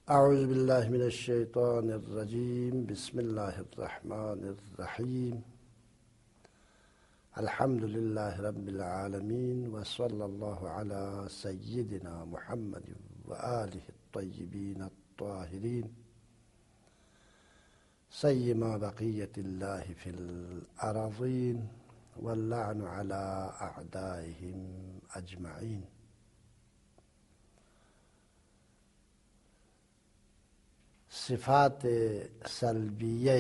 اعوذ باللہ من الشیطان الرجیم بسم اللہ الرحمن الرحیم الحمد للہ رب العالمین وصلی اللہ علی سیدنا محمد وآلہ الطیبین الطاہرین سیما بقیت اللہ فی الارضین واللعن علی اعدائہم اجمعین۔ صفات سلبیہ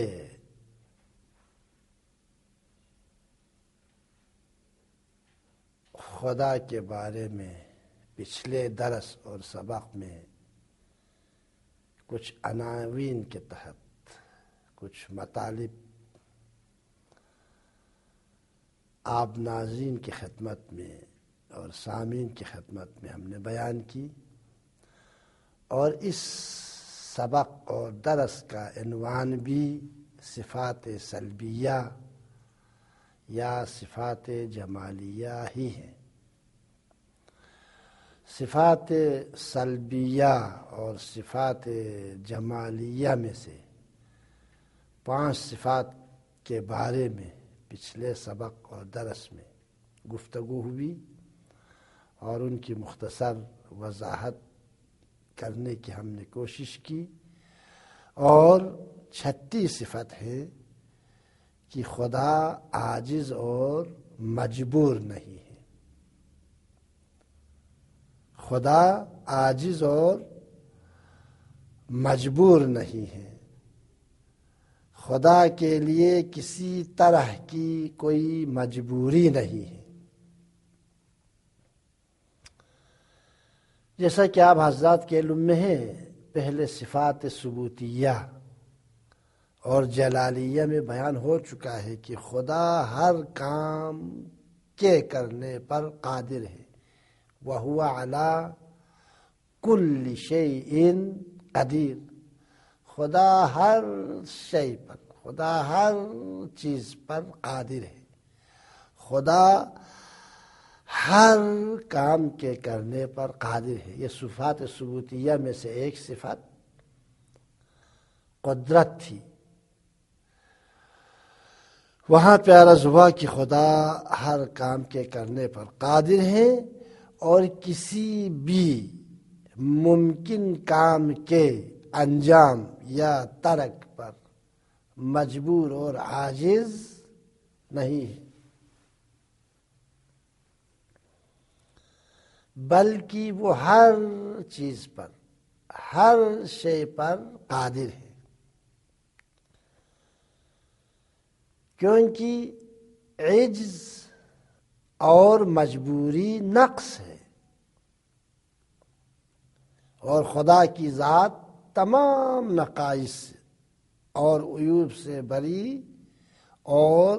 خدا کے بارے میں پچھلے درس اور سبق میں کچھ عناوین کے تحت کچھ مطالب آپ ناظرین کی خدمت میں اور سامعین کی خدمت میں ہم نے بیان کی، اور اس سبق اور درس کا عنوان بھی صفات سلبیہ یا صفات جمالیہ ہی ہے۔ صفات سلبیہ اور صفات جمالیہ میں سے 5 صفات کے بارے میں پچھلے سبق اور درس میں گفتگو ہوئی اور ان کی مختصر وضاحت کرنے کی ہم نے کوشش کی، اور 36 صفت ہے کہ خدا عاجز اور مجبور نہیں ہے۔ خدا عاجز اور مجبور نہیں ہے، خدا کے لیے کسی طرح کی کوئی مجبوری نہیں ہے۔ جیسا کہ آپ حضرات کے علم میں ہے، پہلے صفات ثبوتیہ اور جلالیہ میں بیان ہو چکا ہے کہ خدا ہر کام کے کرنے پر قادر ہے، وَهُوَ عَلَى كُلِّ شَيْءٍ قدیر۔ خدا ہر شے پر، خدا ہر چیز پر قادر ہے، خدا ہر کام کے کرنے پر قادر ہے۔ یہ صفات ثبوتیہ میں سے ایک صفت قدرت تھی۔ وہاں پہ عرض ہوا کہ خدا ہر کام کے کرنے پر قادر ہے اور کسی بھی ممکن کام کے انجام یا ترک پر مجبور اور عاجز نہیں ہے، بلکہ وہ ہر چیز پر، ہر شے پر قادر ہے، کیونکہ عجز اور مجبوری نقص ہے، اور خدا کی ذات تمام نقائص اور عیوب سے بری اور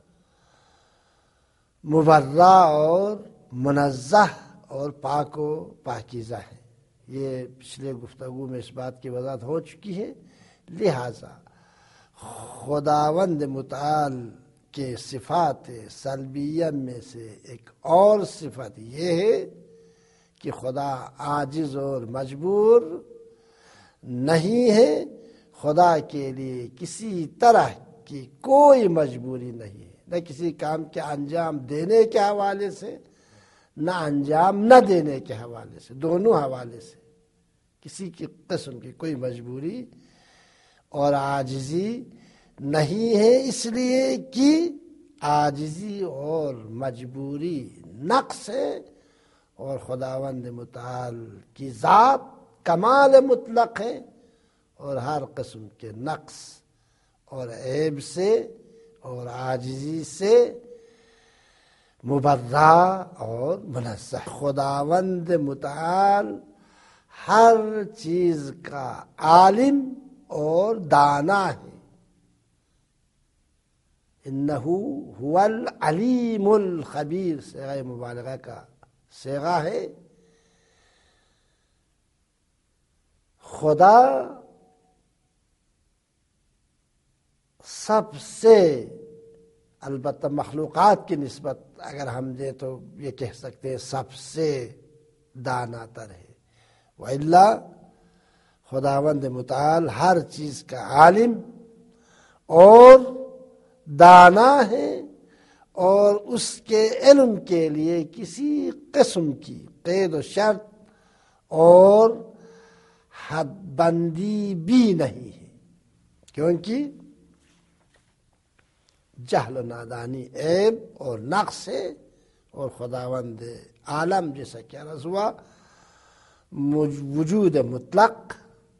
مبرہ اور منزہ اور پاک و پاکیزہ ہے۔ یہ پچھلے گفتگو میں اس بات کی وضاحت ہو چکی ہے۔ لہذا خداوند متعال کے صفات سلبیہ میں سے ایک اور صفت یہ ہے کہ خدا عاجز اور مجبور نہیں ہے، خدا کے لیے کسی طرح کی کوئی مجبوری نہیں ہے، نہ کسی کام کے انجام دینے کے حوالے سے، نہ انجام نہ دینے کے حوالے سے، دونوں حوالے سے کسی کی قسم کی کوئی مجبوری اور عاجزی نہیں ہے، اس لیے کہ عاجزی اور مجبوری نقص ہے، اور خداوند متعال کی ذات کمال مطلق ہے، اور ہر قسم کے نقص اور عیب سے اور عاجزی سے مبرہ اور منزہ۔ خداوند متعال ہر چیز کا عالم اور دانا ہے۔ انہو هو العلیم الخبیر صیغہ مبالغہ کا صیغہ ہے۔ خدا سب سے، البتہ مخلوقات کی نسبت اگر ہم دیں تو یہ کہہ سکتے ہیں سب سے دانا تر ہے، وَإِلَّا خداوند متعال ہر چیز کا عالم اور دانا ہے، اور اس کے علم کے لیے کسی قسم کی قید و شرط اور حد بندی بھی نہیں ہے، کیونکہ جہل و نادانی عیب اور نقص ہے، اور خداوند عالم جیسا کہ عرض ہوا وجود مطلق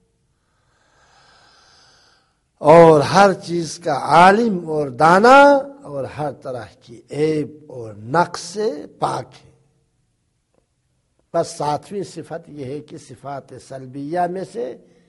اور ہر چیز کا عالم اور دانا اور ہر طرح کی عیب اور نقص سے پاک ہے۔ بس ساتویں صفت یہ ہے کہ صفات سلبیہ میں سے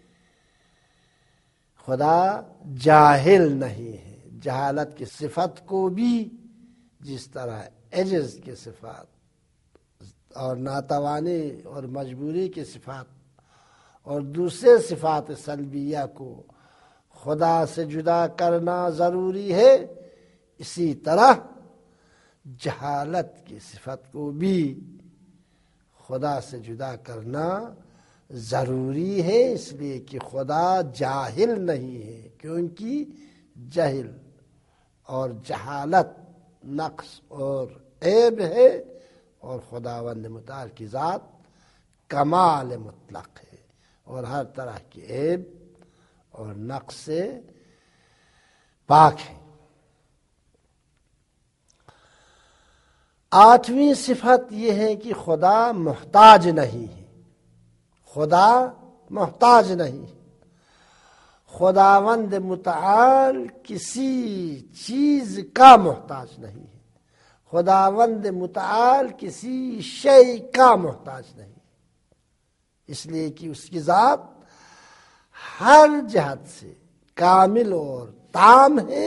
خدا جاہل نہیں ہے۔ جہالت کی صفت کو بھی جس طرح عجز کی صفات اور ناتوانی اور مجبوری کی صفات اور دوسرے صفات سلبیہ کو خدا سے جدا کرنا ضروری ہے، اسی طرح جہالت کی صفت کو بھی خدا سے جدا کرنا ضروری ہے، اس لیے کہ خدا جاہل نہیں ہے، کیونکہ جہل اور جہالت نقص اور عیب ہے، اور خداوند متعال کی ذات کمال مطلق ہے اور ہر طرح کی عیب اور نقص سے پاک ہے۔ آٹھویں صفت یہ ہے کہ خدا محتاج نہیں ہے۔ خدا محتاج نہیں ہے۔ خداوند متعال کسی چیز کا محتاج نہیں ہے۔ خداوند متعال کسی شے کا محتاج نہیں، اس لیے کہ اس کی ذات ہر جہت سے کامل اور تام ہے،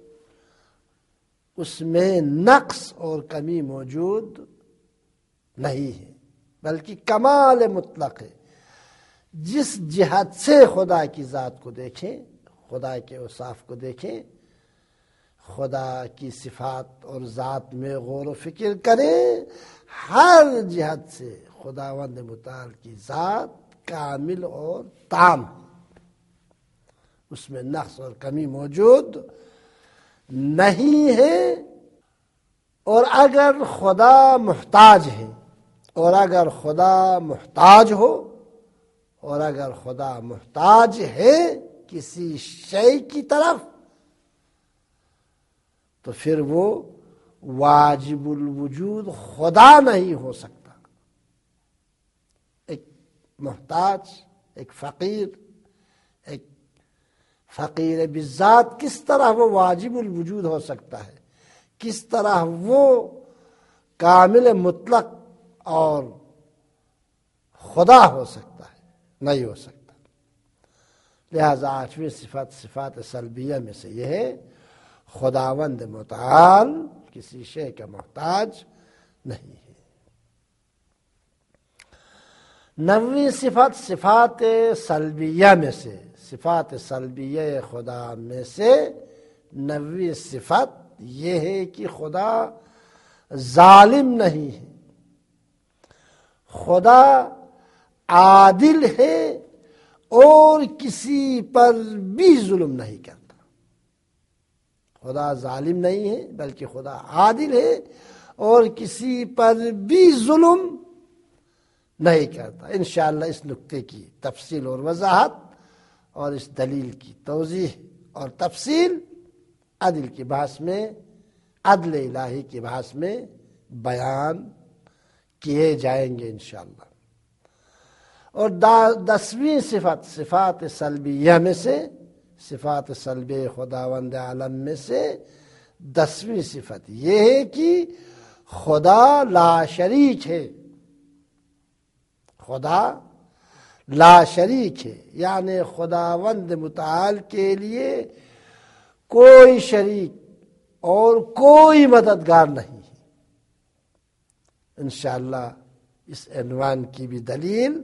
اس میں نقص اور کمی موجود نہیں ہے، بلکہ کمال مطلق ہے۔ جس جہت سے خدا کی ذات کو دیکھیں، خدا کے اوصاف کو دیکھیں، خدا کی صفات اور ذات میں غور و فکر کریں، ہر جہت سے خداوند متعال کی ذات کامل اور تام ہے، اس میں نقص اور کمی موجود نہیں ہے۔ اور اگر خدا محتاج ہے، اور اگر خدا محتاج ہو، اور اگر خدا محتاج ہے کسی شے کی طرف، تو پھر وہ واجب الوجود خدا نہیں ہو سکتا۔ ایک محتاج، ایک فقیر بالذات کس طرح وہ واجب الوجود ہو سکتا ہے؟ کس طرح وہ کامل مطلق اور خدا ہو سکتا ہے؟ نہیں ہو سکتا۔ لہذا آٹھویں صفت صفات سلبیہ میں سے یہ ہے، خداوند متعال کسی شے کا محتاج نہیں ہے۔ نویں صفت صفات سلبیہ میں سے، صفات سلبیہ خدا میں سے نویں صفت یہ ہے کہ خدا ظالم نہیں ہے، خدا عادل ہے اور کسی پر بھی ظلم نہیں کرتا۔ خدا ظالم نہیں ہے بلکہ خدا عادل ہے اور کسی پر بھی ظلم نہیں کرتا۔ انشاءاللہ اس نکتے کی تفصیل اور وضاحت اور اس دلیل کی توضیح اور تفصیل عدل کی بحث میں، عدل الہی کی بحث میں بیان کیے جائیں گے انشاءاللہ۔ اور 10ویں صفت صفات سلبیہ میں سے، صفات سلبی خداوند عالم میں سے 10ویں صفت یہ ہے کہ خدا لا شریک ہے۔ خدا لا شریک ہے، یعنی خداوند متعال کے لیے کوئی شریک اور کوئی مددگار نہیں ہے۔ انشاءاللہ اس عنوان کی بھی دلیل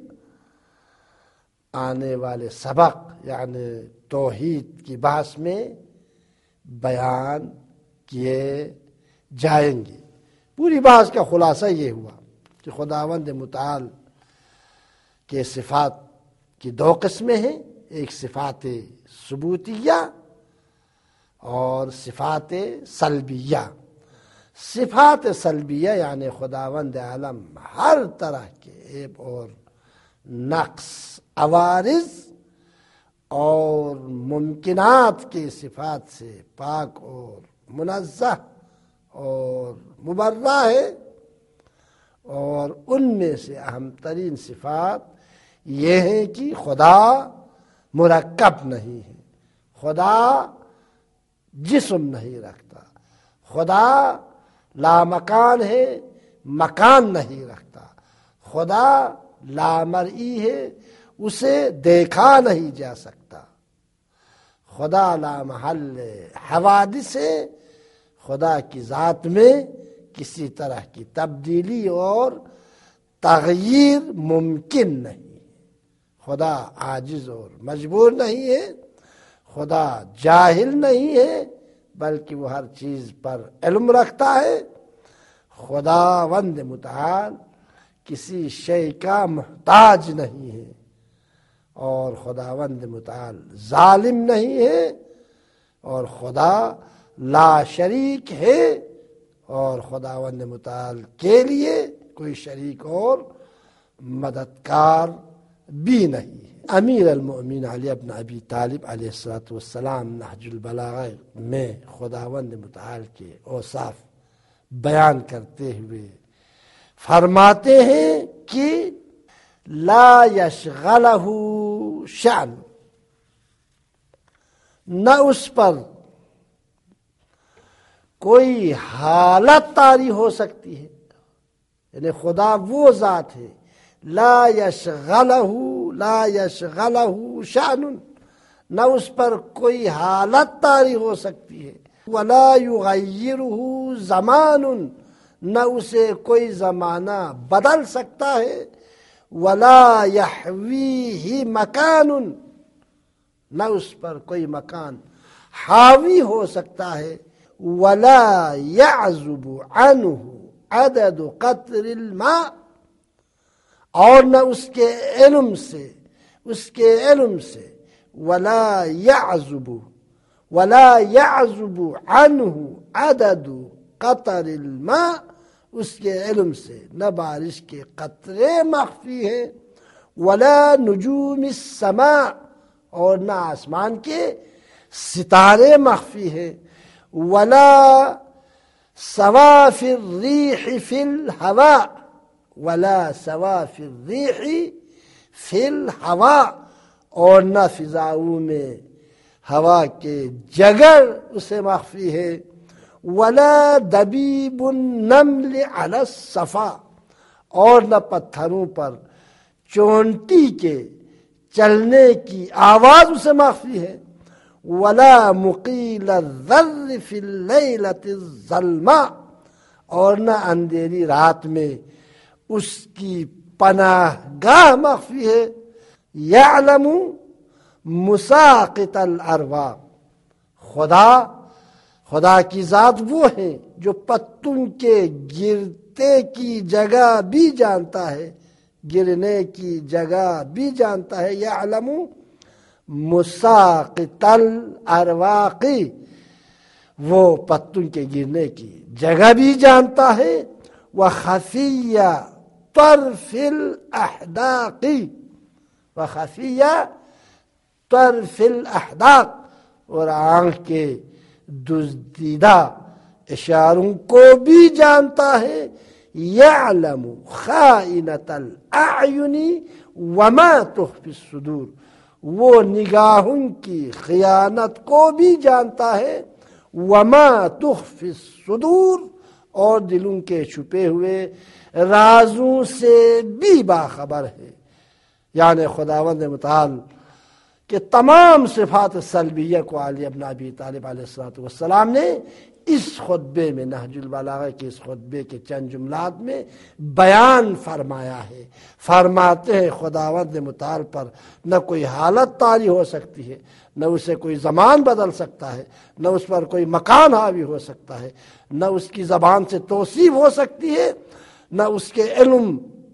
آنے والے سبق یعنی توحید کی بحث میں بیان کیے جائیں گے۔ پوری بحث کا خلاصہ یہ ہوا کہ خداوند متعال کے صفات کی دو قسمیں ہیں، ایک صفات ثبوتیہ اور صفات سلبیہ۔ صفات سلبیہ یعنی خداوند عالم ہر طرح کے عیب اور نقص، عوارض اور ممکنات کی صفات سے پاک اور منزہ اور مبرہ ہے، اور ان میں سے اہم ترین صفات یہ ہے کہ خدا مرکب نہیں ہے، خدا جسم نہیں رکھتا، خدا لامکان ہے، مکان نہیں رکھتا، خدا لامرئی ہے، اسے دیکھا نہیں جا سکتا، خدا لامحل حوادث ہے، خدا کی ذات میں کسی طرح کی تبدیلی اور تغییر ممکن نہیں، خدا عاجز اور مجبور نہیں ہے، خدا جاہل نہیں ہے بلکہ وہ ہر چیز پر علم رکھتا ہے، خداوند متعال کسی شے کا محتاج نہیں ہے، اور خداوند متعال ظالم نہیں ہے، اور خدا لا شریک ہے، اور خداوند متعال کے لیے کوئی شریک اور مددگار بھی نہیں ہے۔ امیر المؤمنین علی بن ابی طالب علیہ السلام نہج البلاغہ میں خداوند متعال کے اوصاف بیان کرتے ہوئے فرماتے ہیں کہ لا یشغلہ شأن، نہ اس پر کوئی حالت طاری ہو سکتی ہے، یعنی خدا وہ ذات ہے لا یشغلہ شأن، نہ اس پر کوئی حالت طاری ہو سکتی ہے، ولا یغیرہ زمان، نہ اسے کوئی زمانہ بدل سکتا ہے، ولا یحویہ مکان، نہ اس پر کوئی مکان حاوی ہو سکتا ہے، ولا یعزب عنہ عدد قطر الماء، اور نہ اس کے علم سے ولا یعزب عنہ عدد قطر الماء، اس کے علم سے نہ بارش کے قطرے مخفی ہیں، ولا نجوم السماء، اور نہ آسمان کے ستارے مخفی ہیں، ولا صواف الریح فی الہواء، ولا صواف الریح فی الہواء، اور نہ فضاؤں میں ہوا کے جگر اسے مخفی ہے، ولا دبیب النمل علی الصفا، اور نہ پتھروں پر چونٹی کے چلنے کی آواز اسے مخفی ہے، ولا مقیل الذر فی اللیلۃ الظلماء، اور نہ اندھیری رات میں اس کی پناہ گاہ مخفی ہے، یعلم مساقط الارواح، خدا کی ذات وہ ہے جو پتوں کے گرتے کی جگہ بھی جانتا ہے، گرنے کی جگہ بھی جانتا ہے، یعلم مساقط الارواق، وہ پتوں کے گرنے کی جگہ بھی جانتا ہے، وخفی طرف الاحداق، وخفی طرف الاحداق، اور آنکھ کے دزدیدہ اشاروں کو بھی جانتا ہے، یعلم خائنۃ الاعین وما تخفی الصدور، وہ نگاہوں کی خیانت کو بھی جانتا ہے، وما تخفی الصدور، اور دلوں کے چھپے ہوئے رازوں سے بھی باخبر ہے۔ یعنی خداوند متعال کہ تمام صفات سلبیہ کو علی بن ابی طالب علیہ السلام نے اس خطبے میں، نہج البلاغہ کے اس خطبے کے چند جملات میں بیان فرمایا ہے۔ فرماتے ہیں خداوند متعال پر نہ کوئی حالت طاری ہو سکتی ہے، نہ اسے کوئی زمان بدل سکتا ہے، نہ اس پر کوئی مکان حاوی ہو سکتا ہے، نہ اس کی زبان سے توصیف ہو سکتی ہے، نہ اس کے علم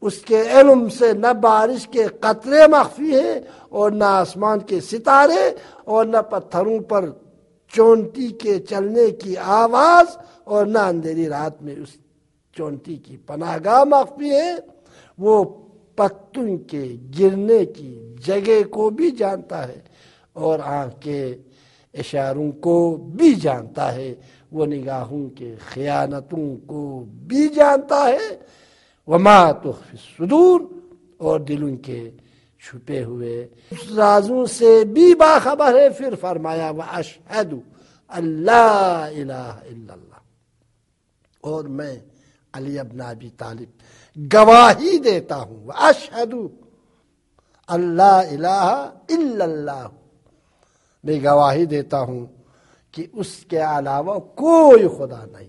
اس کے علم سے نہ بارش کے قطرے مخفی ہیں اور نہ آسمان کے ستارے اور نہ پتھروں پر چونٹی کے چلنے کی آواز اور نہ اندھیری رات میں اس چونٹی کی پناہ گاہ مخفی ہے۔ وہ پتوں کے گرنے کی جگہ کو بھی جانتا ہے اور آنکھ کے اشاروں کو بھی جانتا ہے، وہ نگاہوں کے خیانتوں کو بھی جانتا ہے، وما تخفی الصدور، اور دلوں کے چھپے ہوئے رازوں سے بھی باخبر ہے۔ پھر فرمایا واشہد اللہ الہ الا اللہ، اور میں علی ابن ابی طالب گواہی دیتا ہوں، واشہد اللہ الہ الا اللہ، میں گواہی دیتا ہوں کہ اس کے علاوہ کوئی خدا نہیں،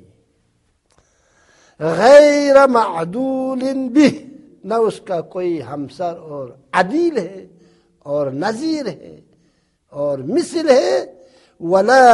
غیر معدول بھی، نہ اس کا کوئی ہمسر اور عدیل ہے اور نظیر ہے اور مثل ہے، ولا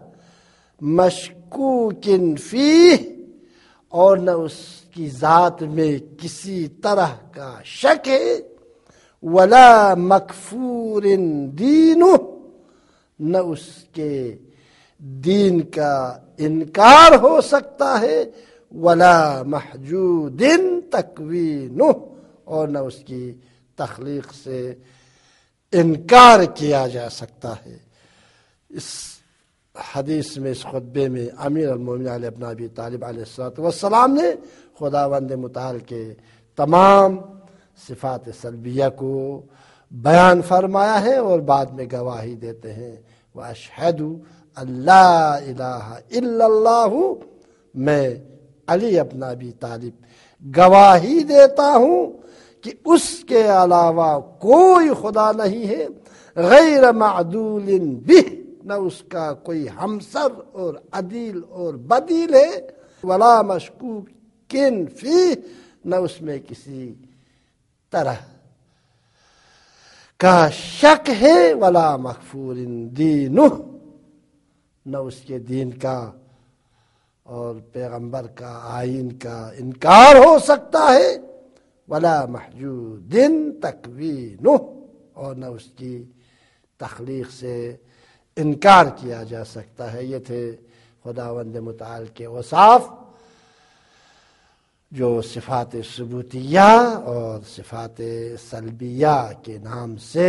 مشکوک فیہ، اور نہ اس کی ذات میں کسی طرح کا شک ہے، ولا مکفور دینہ، نہ اس کے دین کا انکار ہو سکتا ہے، ولا محجود تکوینہ، اور نہ اس کی تخلیق سے انکار کیا جا سکتا ہے۔ اس حدیث میں، اس خطبے میں امیر المومنین علی ابن ابی طالب علیہ السلام نے خداوند متعال کے تمام صفات سلبیہ کو بیان فرمایا ہے اور بعد میں گواہی دیتے ہیں، واشہد اللہ الہ الا اللہ، میں علی ابن ابی طالب گواہی دیتا ہوں کہ اس کے علاوہ کوئی خدا نہیں ہے، غیر معدول بھی، نہ اس کا کوئی ہمسر اور عدیل اور بدیل ہے، ولا مشکوک فیہ، نہ اس میں کسی طرح کا شک ہے، ولا مغفور دینہ، نہ اس کے دین کا اور پیغمبر کا آئین کا انکار ہو سکتا ہے، ولا محجود تکوینہ، اور نہ اس کی تخلیق سے انکار کیا جا سکتا ہے۔ یہ تھے خداوند متعال کے اوصاف جو صفات ثبوتیہ اور صفات سلبیہ کے نام سے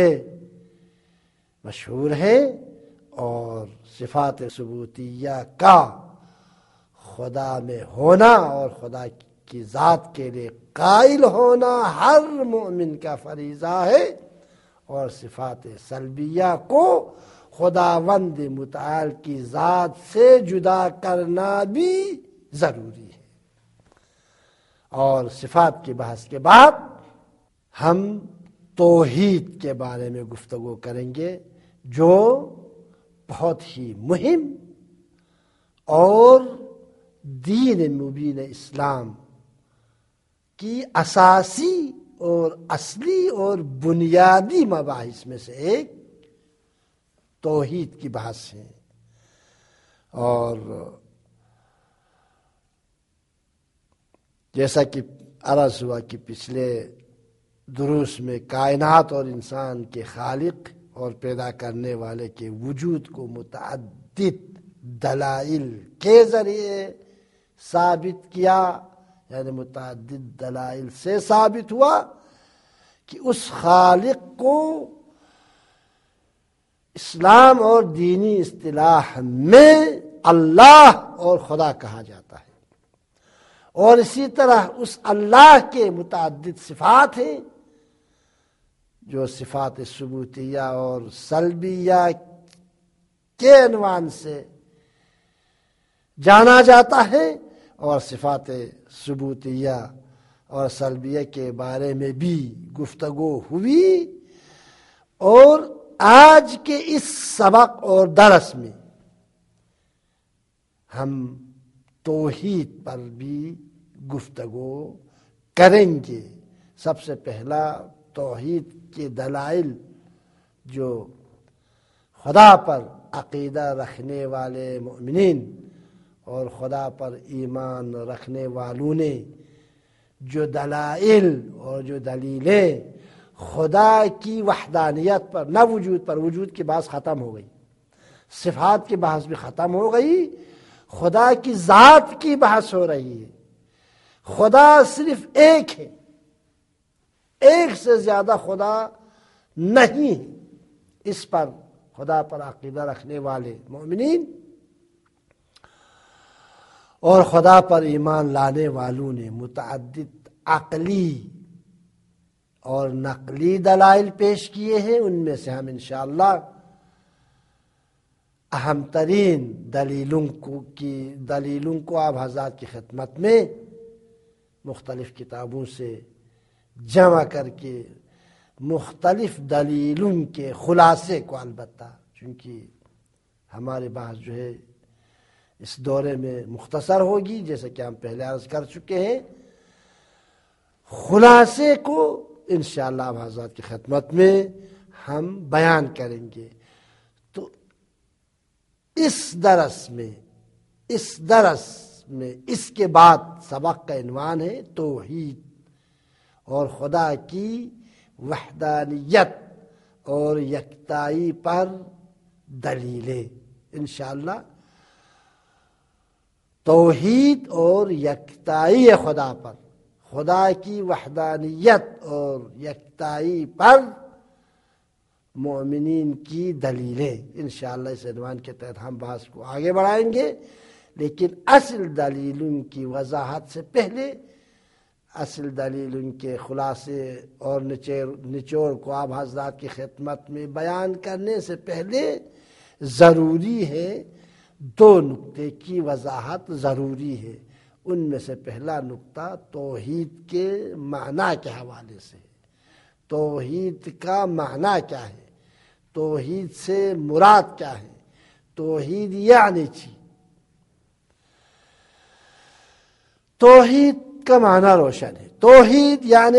مشہور ہے، اور صفات ثبوتیہ کا خدا میں ہونا اور خدا کی ذات کے لیے قائل ہونا ہر مومن کا فریضہ ہے، اور صفات سلبیہ کو خداوند متعال کی ذات سے جدا کرنا بھی ضروری ہے۔ اور صفات کی بحث کے بعد ہم توحید کے بارے میں گفتگو کریں گے، جو بہت ہی مہم اور دین مبین اسلام کی اساسی اور اصلی اور بنیادی مباحث میں سے ایک توحید کی بحث ہے۔ اور جیسا کہ عرض ہوا کہ پچھلے دروس میں کائنات اور انسان کے خالق اور پیدا کرنے والے کے وجود کو متعدد دلائل کے ذریعے ثابت کیا، یعنی متعدد دلائل سے ثابت ہوا کہ اس خالق کو اسلام اور دینی اصطلاح میں اللہ اور خدا کہا جاتا ہے، اور اسی طرح اس اللہ کے متعدد صفات ہیں جو صفات ثبوتیہ اور سلبیہ کے عنوان سے جانا جاتا ہے، اور صفات ثبوتیہ اور سلبیہ کے بارے میں بھی گفتگو ہوئی، اور آج کے اس سبق اور درس میں ہم توحید پر بھی گفتگو کریں گے۔ سب سے پہلا توحید کے دلائل جو خدا پر عقیدہ رکھنے والے مومنین اور خدا پر ایمان رکھنے والوں نے جو دلائل اور جو دلیلیں خدا کی وحدانیت پر، نہ وجود پر، وجود کی بحث ختم ہو گئی، صفات کی بحث بھی ختم ہو گئی، خدا کی ذات کی بحث ہو رہی ہے۔ خدا صرف ایک ہے، ایک سے زیادہ خدا نہیں ہے۔ اس پر خدا پر عقیدہ رکھنے والے مومنین اور خدا پر ایمان لانے والوں نے متعدد عقلی اور نقلی دلائل پیش کیے ہیں۔ ان میں سے ہم انشاءاللہ اہم ترین دلیلوں کو آپ حضرات کی خدمت میں مختلف کتابوں سے جمع کر کے مختلف دلیلوں کے خلاصے کو، البتہ چونکہ ہمارے بحث جو ہے اس دورے میں مختصر ہوگی، جیسا کہ ہم پہلے عرض کر چکے ہیں، خلاصے کو انشاءاللہ آپ حضرات کی خدمت میں ہم بیان کریں گے۔ تو اس درس میں اس کے بعد سبق کا عنوان ہے توحید اور خدا کی وحدانیت اور یکتائی پر دلیلیں۔ انشاءاللہ توحید اور یکتائی خدا پر، خدا کی وحدانیت اور یکتائی پر مومنین کی دلیلیں، انشاءاللہ اس عنوان کے تحت ہم بحث کو آگے بڑھائیں گے۔ لیکن اصل دلیلوں کی وضاحت سے پہلے، اصل دلیلوں کے خلاصے اور نچوڑ کو آپ حضرات کی خدمت میں بیان کرنے سے پہلے ضروری ہے دو نقطے کی وضاحت ضروری ہے۔ ان میں سے پہلا نقطہ توحید کے معنی کے حوالے سے ہے۔ توحید کا معنی کیا ہے؟ توحید سے مراد کیا ہے؟ توحید یعنی چی؟ توحید کا معنی روشن ہے۔ توحید یعنی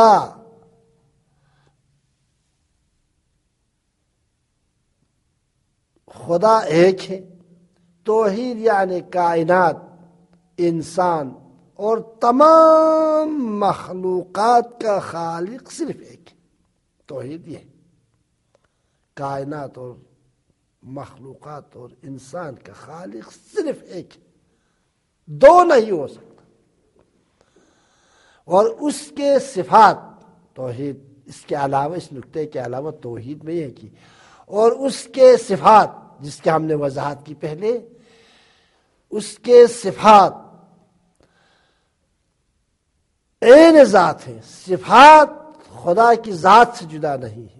خدا ایک ہے۔ توحید یعنی کائنات، انسان اور تمام مخلوقات کا خالق صرف ایک ہے۔ توحید یہ ہے، کائنات اور مخلوقات اور انسان کا خالق صرف ایک ہے، دو نہیں ہو سکتا۔ اور اس کے صفات، توحید اس کے علاوہ، اس نقطے کے علاوہ توحید میں یہ کی، اور اس کے صفات جس کے ہم نے وضاحت کی پہلے، اس کے صفات عین ذات ہیں۔ صفات خدا کی ذات سے جدا نہیں ہے۔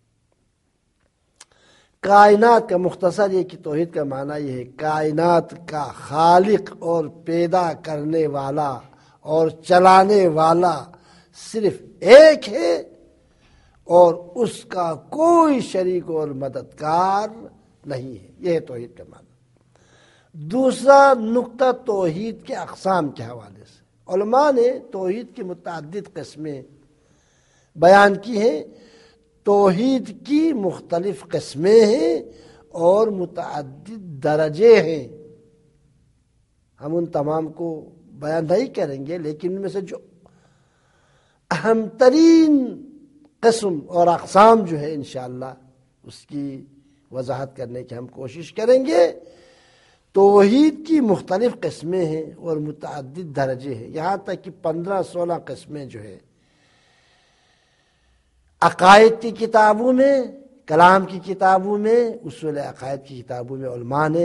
کائنات کا، مختصر یہ کہ توحید کا معنی یہ ہے کائنات کا خالق اور پیدا کرنے والا اور چلانے والا صرف ایک ہے، اور اس کا کوئی شریک اور مددگار نہیں ہے۔ یہ ہے توحید کا معنی۔ دوسرا نقطہ توحید کے اقسام کے حوالے سے، علماء نے توحید کی متعدد قسمیں بیان کی ہیں۔ توحید کی مختلف قسمیں ہیں اور متعدد درجے ہیں۔ ہم ان تمام کو بیان نہیں کریں گے، لیکن ان میں سے جو اہم ترین قسم اور اقسام جو ہے انشاءاللہ اس کی وضاحت کرنے کی ہم کوشش کریں گے۔ توحید کی مختلف قسمیں ہیں اور متعدد درجے ہیں، یہاں تک کہ 15-16 قسمیں جو ہے عقائد کی کتابوں میں، کلام کی کتابوں میں، اصول عقائد کی کتابوں میں علماء نے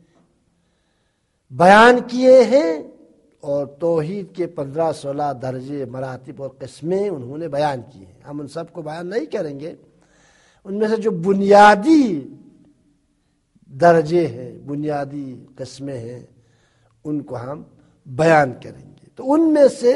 بیان کیے ہیں، اور توحید کے 15-16 درجے، مراتب اور قسمیں انہوں نے بیان کی ہیں۔ ہم ان سب کو بیان نہیں کریں گے، ان میں سے جو بنیادی درجے ہیں، بنیادی قسمیں ہیں، ان کو ہم بیان کریں گے۔ تو ان میں سے،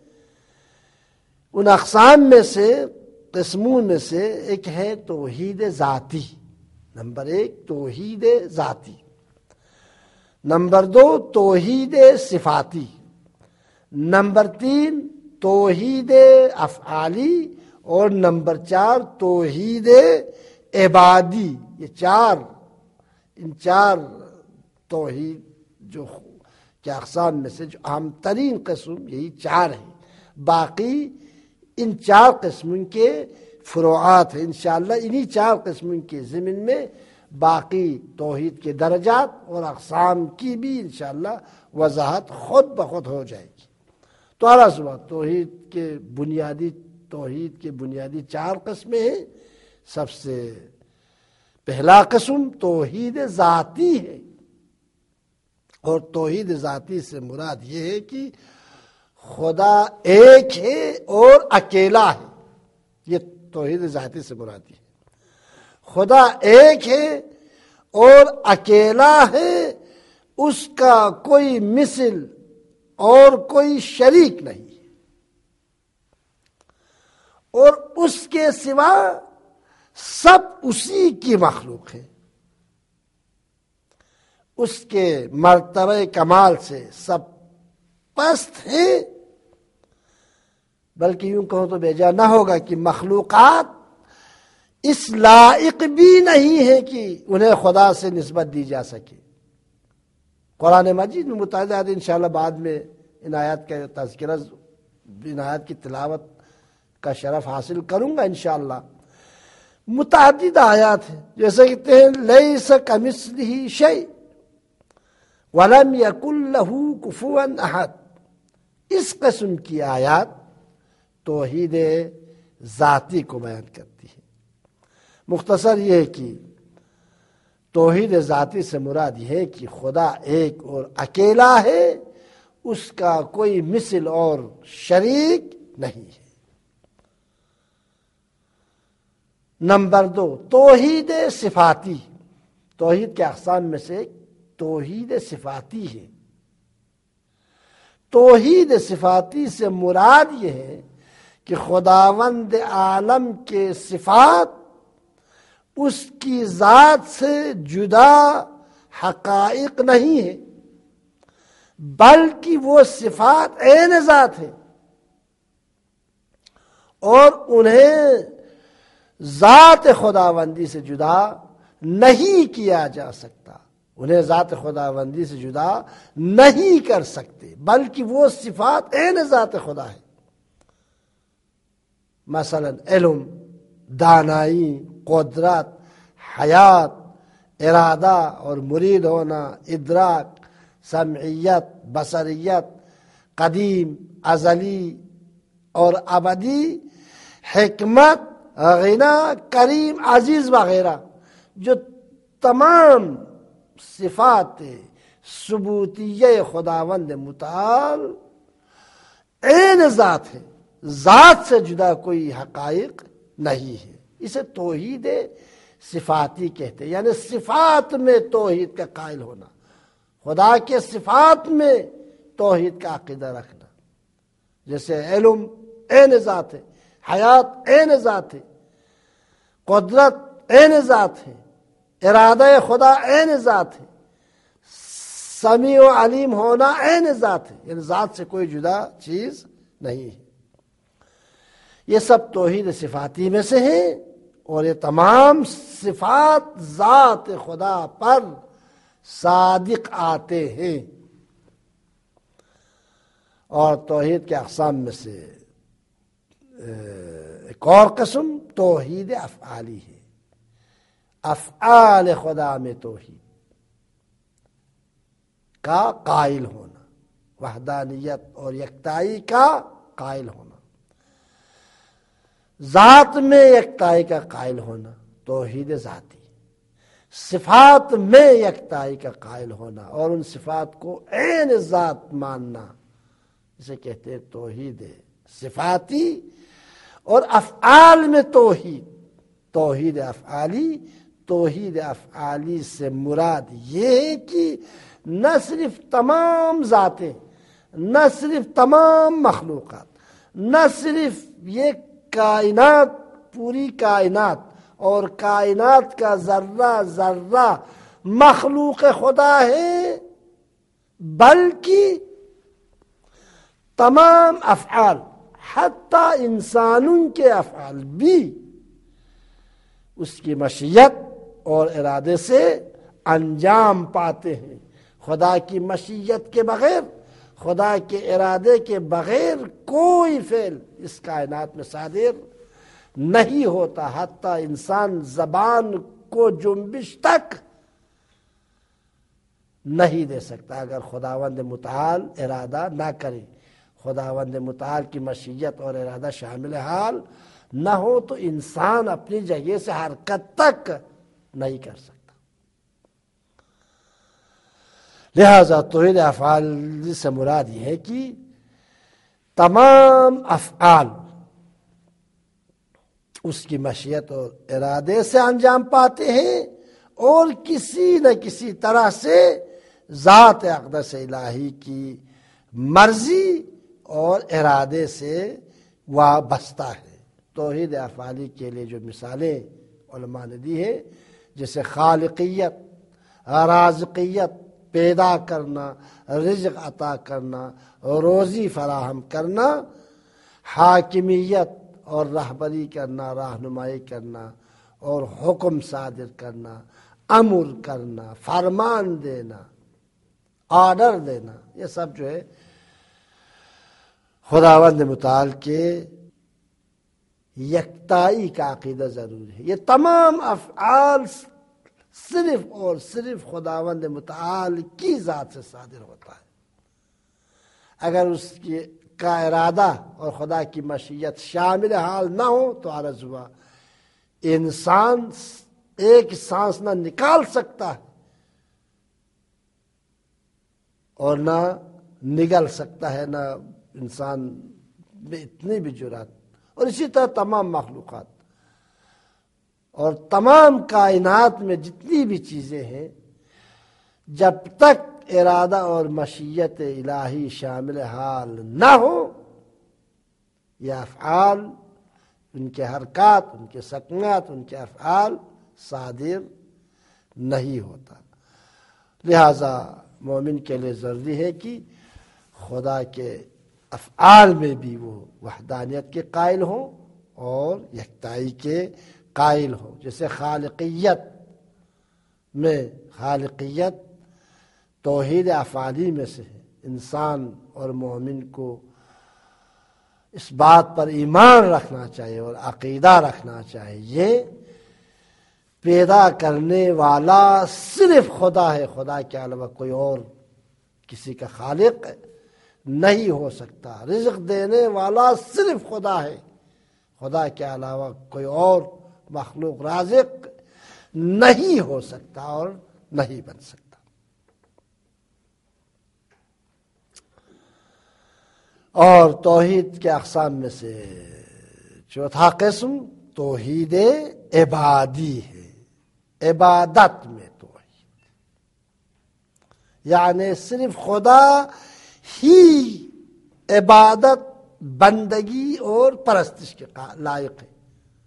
ان اقسام میں سے، قسموں میں سے ایک ہے توحید ذاتی۔ نمبر 1 توحید ذاتی، نمبر 2 توحید صفاتی، نمبر 3 توحید افعالی، اور نمبر 4 توحید عبادی۔ یہ ان چار توحید جو کے اقسام میں سے جو اہم ترین قسم، یہی 4 ہیں۔ باقی ان 4 قسم کے فروعات ہیں. انشاءاللہ انہی 4 قسم کے ضمن میں باقی توحید کے درجات اور اقسام کی بھی انشاءاللہ وضاحت خود بخود ہو جائے گی. تو عرض ہوا توحید کے بنیادی 4 قسمیں ہیں. سب سے پہلا قسم توحید ذاتی ہے، اور توحید ذاتی سے مراد یہ ہے کہ خدا ایک ہے اور اکیلا ہے. یہ توحید ذاتی سے مراد ہے. خدا ایک ہے اور اکیلا ہے، اس کا کوئی مثل اور کوئی شریک نہیں ہے، اور اس کے سوا سب اسی کی مخلوق ہے. اس کے مرتبہ کمال سے سب پست ہیں، بلکہ یوں کہوں تو بیجا نہ ہوگا کہ مخلوقات اس لائق بھی نہیں ہے کہ انہیں خدا سے نسبت دی جا سکے. قرآن مجید میں متعدد آیات انشاءاللہ بعد میں ان آیات کا تذکرہ، ان آیات کی تلاوت کا شرف حاصل کروں گا انشاءاللہ. متعدد آیات ہیں جیسے کہتے ہیں لیس کمثلہ شیء ولم یکن لہ کفوا احد. اس قسم کی آیات توحید ذاتی کو بیان کرتی ہے. مختصر یہ ہے کہ توحید ذاتی سے مراد یہ ہے کہ خدا ایک اور اکیلا ہے، اس کا کوئی مثل اور شریک نہیں ہے. نمبر 2 توحید صفاتی. توحید کے اقسام میں سے ایک توحید صفاتی ہے. توحید صفاتی سے مراد یہ ہے کہ خداوند عالم کے صفات اس کی ذات سے جدا حقائق نہیں ہے، بلکہ وہ صفات عین ذات ہے، اور انہیں ذات خداوندی سے جدا نہیں کیا جا سکتا. انہیں ذات خداوندی سے جدا نہیں کر سکتے، بلکہ وہ صفات عین ذات خدا ہے. مثلا علم، دانائی، قدرت، حیات، ارادہ اور مرید ہونا، ادراک، سمعیت، بصریت، قدیم، ازلی اور ابدی، حکمت، غنا، کریم، عزیز وغیرہ، جو تمام صفات ثبوتیہ خداوند متعال عین ذات ہے، ذات سے جدا کوئی حقائق نہیں ہے. اسے توحید صفاتی کہتے ہیں، یعنی صفات میں توحید کا قائل ہونا، خدا کے صفات میں توحید کا عقیدہ رکھنا. جیسے علم عین ذات ہے، حیات عین ذات ہے، قدرت عین ذات ہے، ارادہ خدا عین ذات ہے، سمیع و علیم ہونا عین ذات ہے، یعنی ذات سے کوئی جدا چیز نہیں ہے. یہ سب توحید صفاتی میں سے ہیں، اور یہ تمام صفات ذات خدا پر صادق آتے ہیں. اور توحید کے اقسام میں سے ایک اور قسم توحید افعالی ہے. افعال خدا میں توحید کا قائل ہونا، وحدانیت اور یکتائی کا قائل ہونا، ذات میں یکتائی کا قائل ہونا توحید ذاتی، صفات میں یکتائی کا قائل ہونا اور ان صفات کو عین ذات ماننا، اسے کہتے ہیں توحید صفاتی. اور افعال میں توحید افعالی. توحید افعالی سے مراد یہ ہے کہ نہ صرف تمام ذاتیں، نہ صرف تمام مخلوقات، نہ صرف یہ کائنات، پوری کائنات اور کائنات کا ذرہ ذرہ مخلوق خدا ہے، بلکہ تمام افعال، حتیٰ انسانوں کے افعال بھی اس کی مشیت اور ارادے سے انجام پاتے ہیں. خدا کی مشیت کے بغیر، خدا کے ارادے کے بغیر کوئی فعل اس کائنات میں صادر نہیں ہوتا، حتیٰ انسان زبان کو جنبش تک نہیں دے سکتا اگر خداوند متعال ارادہ نہ کرے، خداوند متعال کی مشیت اور ارادہ شامل حال نہ ہو تو انسان اپنی جگہ سے حرکت تک نہیں کر سکتا۔ لہذا توحید افعال سے مراد یہ ہے کہ تمام افعال اس کی مشیت اور ارادے سے انجام پاتے ہیں اور کسی نہ کسی طرح سے ذات اقدس الہی کی مرضی اور ارادے سے وابستہ ہے۔ توحید افعالی کے لیے جو مثالیں علماء نے دی ہے، جیسے خالقیت، رازقیت، پیدا کرنا، رزق عطا کرنا، روزی فراہم کرنا، حاکمیت اور رہبری کرنا، رہنمائی کرنا اور حکم صادر کرنا، امر کرنا، فرمان دینا، آرڈر دینا، یہ سب جو ہے خداوند متعال کے یکتائی کا عقیدہ ضرور ہے۔ یہ تمام افعال صرف اور صرف خداوند متعال کی ذات سے صادر ہوتا ہے۔ اگر اس کا ارادہ اور خدا کی مشیت شامل حال نہ ہو تو عرض ہوا انسان ایک سانس نہ نکال سکتا ہے اور نہ نگل سکتا ہے، نہ انسان میں اتنی بھی جرات، اور اسی طرح تمام مخلوقات اور تمام کائنات میں جتنی بھی چیزیں ہیں، جب تک ارادہ اور مشیت الہی شامل حال نہ ہو یہ افعال، ان کے حرکات، ان کے سکنات، ان کے افعال صادر نہیں ہوتا۔ لہذا مومن کے لیے ضروری ہے کہ خدا کے افعال میں بھی وہ وحدانیت کے قائل ہوں اور یکتائی کے قائل ہوں۔ جیسے خالقیت میں، خالقیت توحید افعالی میں سے ہے۔ انسان اور مومن کو اس بات پر ایمان رکھنا چاہیے اور عقیدہ رکھنا چاہیے پیدا کرنے والا صرف خدا ہے، خدا کے علاوہ کوئی اور کسی کا خالق نہیں ہو سکتا۔ رزق دینے والا صرف خدا ہے، خدا کے علاوہ کوئی اور مخلوق رازق نہیں ہو سکتا اور نہیں بن سکتا۔ اور توحید کے اقسام میں سے چوتھا قسم توحید عبادی ہے، عبادت میں توحید، یعنی صرف خدا ہی عبادت، بندگی اور پرستش کے لائق ہے۔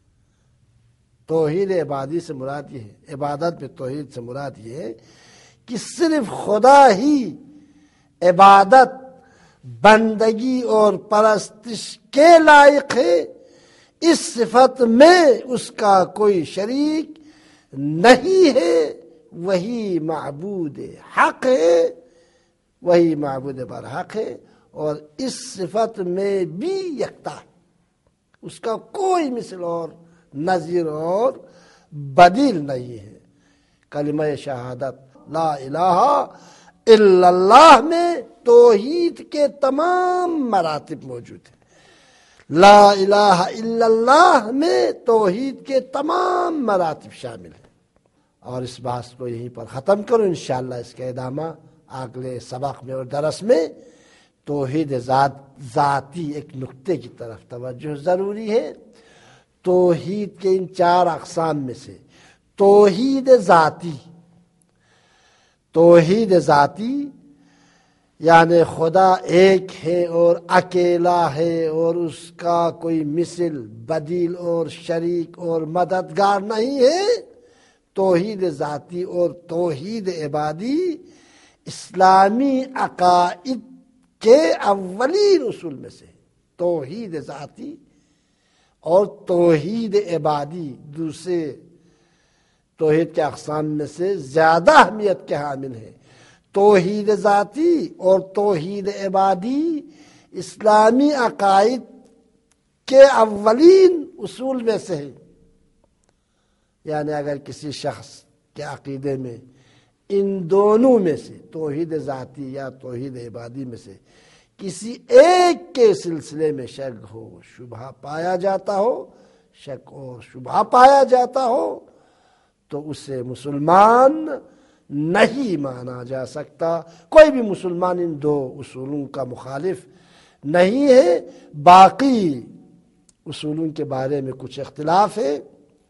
توحید عبادی سے مراد یہ ہے، عبادت میں توحید سے مراد یہ ہے کہ صرف خدا ہی عبادت، بندگی اور پرستش کے لائق ہے۔ اس صفت میں اس کا کوئی شریک نہیں ہے، وہی معبود حق ہے، وہی معبود برحق ہے، اور اس صفت میں بھی یکتا ہے، اس کا کوئی مثل اور نظیر اور بدیل نہیں ہے۔ کلمہ شہادت لا الہ الا اللہ میں توحید کے تمام مراتب موجود ہیں۔ لا الہ الا اللہ میں توحید کے تمام مراتب شامل ہیں۔ اور اس بات کو یہیں پر ختم کروں، انشاءاللہ اس کا ادامہ اگلے سبق میں اور درس میں۔ توحید ذاتی ایک نقطے کی طرف توجہ ضروری ہے۔ توحید کے ان چار اقسام میں سے توحید ذاتی، توحید ذاتی یعنی خدا ایک ہے اور اکیلا ہے اور اس کا کوئی مثل، بدیل اور شریک اور مددگار نہیں ہے۔ توحید ذاتی اور توحید عبادی اسلامی عقائد کے اولین اصول میں سے توحید ذاتی اور توحید عبادی دوسرے توحید کے اقسام میں سے زیادہ اہمیت کے حامل ہیں۔ توحید ذاتی اور توحید عبادی اسلامی عقائد کے اولین اصول میں سے ہے. یعنی اگر کسی شخص کے عقیدے میں ان دونوں میں سے توحید ذاتی یا توحید عبادی میں سے کسی ایک کے سلسلے میں شک ہو، شبہ پایا جاتا ہو، شک اور شبہ پایا جاتا ہو، تو اسے مسلمان نہیں مانا جا سکتا. کوئی بھی مسلمان ان دو اصولوں کا مخالف نہیں ہے. باقی اصولوں کے بارے میں کچھ اختلاف ہے.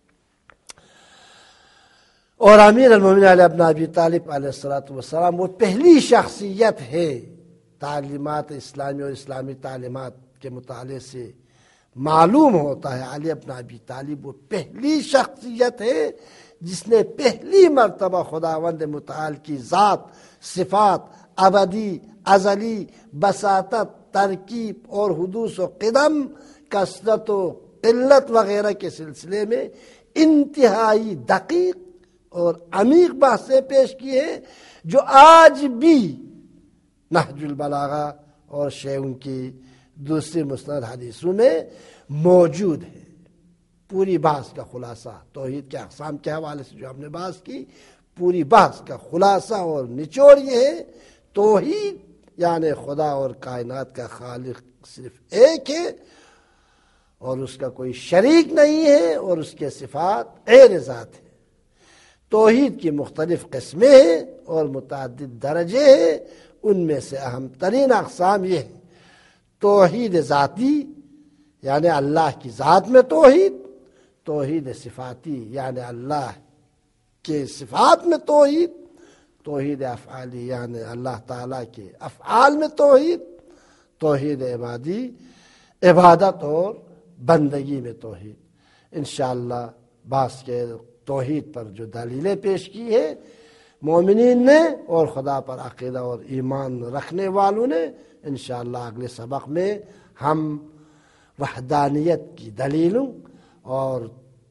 اور امیر المومنین علی ابن ابی طالب علیہ السلام وہ پہلی شخصیت ہے. تعلیمات اسلامی اور اسلامی تعلیمات کے مطالعے سے معلوم ہوتا ہے علی ابن ابی طالب وہ پہلی شخصیت ہے جس نے پہلی مرتبہ خداوند متعال کی ذات، صفات، ابدی، ازلی، بساطت، ترکیب اور حدوث و قدم، کثرت و قلت وغیرہ کے سلسلے میں انتہائی دقیق اور عمیق بحثیں پیش کی ہیں، جو آج بھی نہج البلاغہ اور شیعوں کی دوسری مستند حدیثوں میں موجود ہے. پوری بحث کا خلاصہ توحید کے اقسام کے حوالے سے جو ہم نے بحث کی، پوری بحث کا خلاصہ اور نچوڑ یہ ہے توحید یعنی خدا اور کائنات کا خالق صرف ایک ہے اور اس کا کوئی شریک نہیں ہے اور اس کے صفات غیر ذات ہے. توحید کی مختلف قسمیں ہیں اور متعدد درجے ہیں. ان میں سے اہم ترین اقسام یہ ہیں: توحید ذاتی یعنی اللہ کی ذات میں توحید، توحید صفاتی یعنی اللہ کے صفات میں توحید، توحید افعالی یعنی اللہ تعالیٰ کے افعال میں توحید، توحید عبادی عبادت اور بندگی میں توحید. انشاءاللہ بعض کے توحید پر جو دلیلیں پیش کی ہے مومنین نے اور خدا پر عقیدہ اور ایمان رکھنے والوں نے، انشاءاللہ اگلے سبق میں ہم وحدانیت کی دلیلوں اور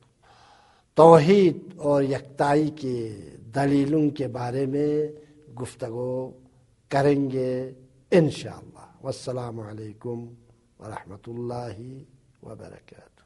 توحید اور یکتائی کی دلیلوں کے بارے میں گفتگو کریں گے انشاءاللہ. والسلام علیکم ورحمۃ اللہ وبرکاتہ.